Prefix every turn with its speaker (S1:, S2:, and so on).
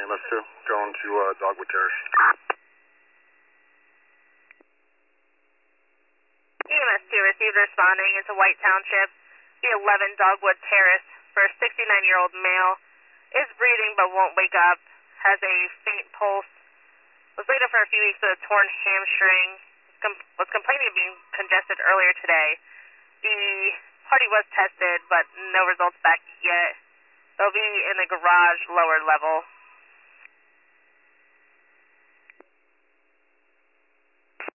S1: EMS 2, going to Dogwood Terrace.
S2: EMS 2 received responding into White Township, the 11 Dogwood Terrace for a 69-year-old male. Is breathing but won't wake up, has a faint pulse, was laid up for a few weeks with a torn hamstring, was complaining of being congested earlier today. The party was tested, but no results back yet. They'll be in the garage lower level.